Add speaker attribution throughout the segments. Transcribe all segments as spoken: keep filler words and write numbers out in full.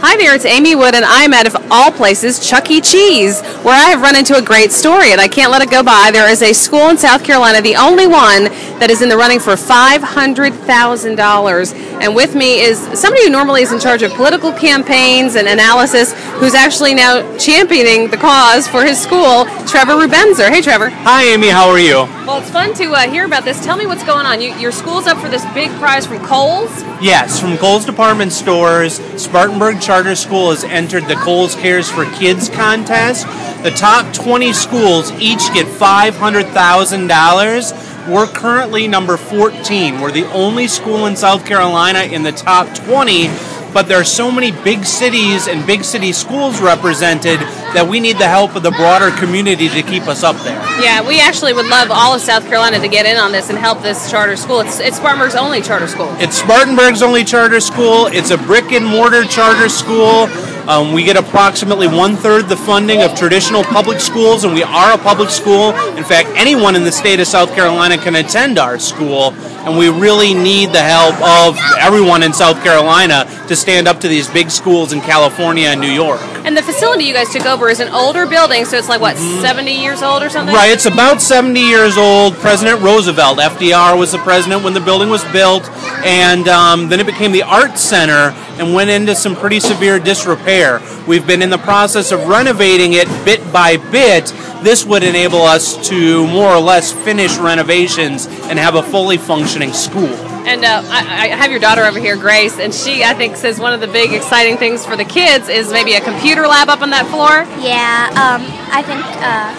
Speaker 1: Hi there, it's Amy Wood, and I'm at, of all places, Chuck E. Cheese, where I have run into a great story, and I can't let it go by. There is a school in South Carolina, the only one that is in the running for five hundred thousand dollars. And with me is somebody who normally is in charge of political campaigns and analysis, who's actually now championing the cause for his school, Trevor Rubenzer. Hey, Trevor.
Speaker 2: Hi, Amy. How are you?
Speaker 1: Well, it's fun to uh, hear about this. Tell me what's going on. You, your school's up for this big prize from Kohl's?
Speaker 2: Yes, from Kohl's Department Stores. Spartanburg Charter School has entered the Kohl's Cares for Kids contest. The top twenty schools each get five hundred thousand dollars. We're currently number fourteen. We're the only school in South Carolina in the top twenty, but there are so many big cities and big city schools represented that we need the help of the broader community to keep us up there.
Speaker 1: Yeah, we actually would love all of South Carolina to get in on this and help this charter school. It's, it's Spartanburg's only charter school.
Speaker 2: It's Spartanburg's only charter school. It's a brick and mortar charter school. Um, we get approximately one-third the funding of traditional public schools, and we are a public school. In fact, anyone in the state of South Carolina can attend our school, and we really need the help of everyone in South Carolina to stand up to these big schools in California and New York.
Speaker 1: And the facility you guys took over is an older building, so it's like, what, mm-hmm. seventy years old or something?
Speaker 2: Right, it's about seventy years old. President Roosevelt, F D R, was the president when the building was built, and um, then it became the Art Center and went into some pretty severe disrepair. We've been in the process of renovating it bit by bit. This would enable us to more or less finish renovations and have a fully functioning school.
Speaker 1: And uh, I, I have your daughter over here, Grace, and she, I think, says one of the big exciting things for the kids is maybe a computer lab up on that floor.
Speaker 3: Yeah, um, I think uh,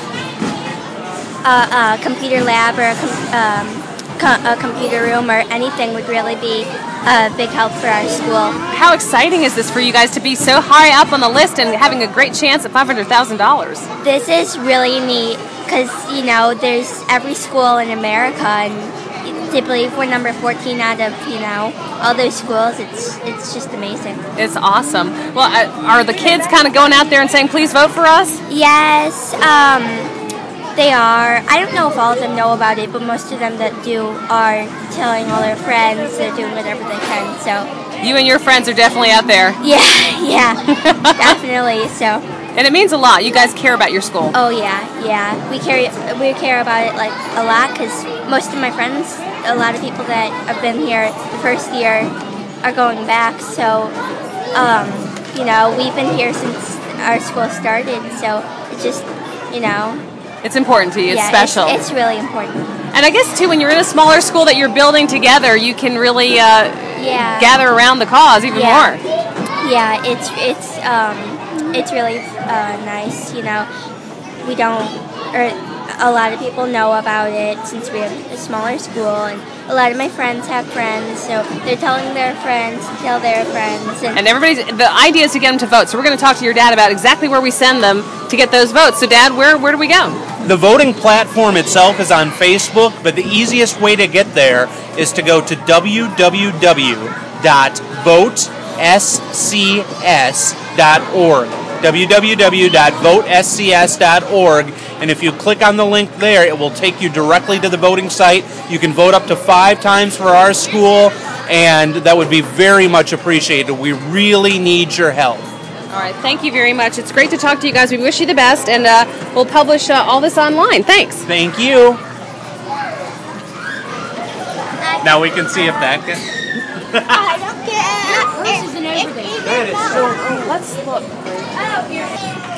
Speaker 3: a, a computer lab or a, com- um, co- a computer room or anything would really be a big help for our school.
Speaker 1: How exciting is this for you guys to be so high up on the list and having a great chance at five hundred thousand dollars?
Speaker 3: This is really neat because, you know, there's every school in America, and I believe we're number fourteen out of, you know, all those schools. It's it's just amazing.
Speaker 1: It's awesome. Well, uh, are the kids kind of going out there and saying, please vote for us?
Speaker 3: Yes, um, they are. I don't know if all of them know about it, but most of them that do are telling all their friends. They're doing whatever they can. So
Speaker 1: you and your friends are definitely out there.
Speaker 3: Yeah, yeah, definitely. So.
Speaker 1: And it means a lot. You guys care about your school.
Speaker 3: Oh yeah, yeah. We care we care about it like a lot because most of my friends, a lot of people that have been here the first year, are going back. So, um, you know, we've been here since our school started. So it's just, you know,
Speaker 1: it's important to you. It's
Speaker 3: yeah,
Speaker 1: special.
Speaker 3: It's, it's really important.
Speaker 1: And I guess too, when you're in a smaller school that you're building together, you can really uh,
Speaker 3: yeah.
Speaker 1: gather around the cause even
Speaker 3: yeah.
Speaker 1: more.
Speaker 3: Yeah, it's it's. Um, It's really uh, nice, you know. We don't, or a lot of people know about it since we have a smaller school, and a lot of my friends have friends, so they're telling their friends to tell their friends. And,
Speaker 1: and everybody's, the idea is to get them to vote, so we're going to talk to your dad about exactly where we send them to get those votes. So Dad, where, where do we go?
Speaker 2: The voting platform itself is on Facebook, but the easiest way to get there is to go to w w w dot vote s c s dot org. w w w dot vote s c s dot org, and if you click on the link there, it will take you directly to the voting site. You can vote up to five times for our school, and that would be very much appreciated. We really need your help.
Speaker 1: All right, thank you very much. It's great to talk to you guys. We wish you the best, and uh, we'll publish uh, all this online. Thanks.
Speaker 2: Thank you. Now we can see if that can...
Speaker 3: I don't care.
Speaker 1: This is an overlay.
Speaker 2: That is so cool.
Speaker 1: Let's look.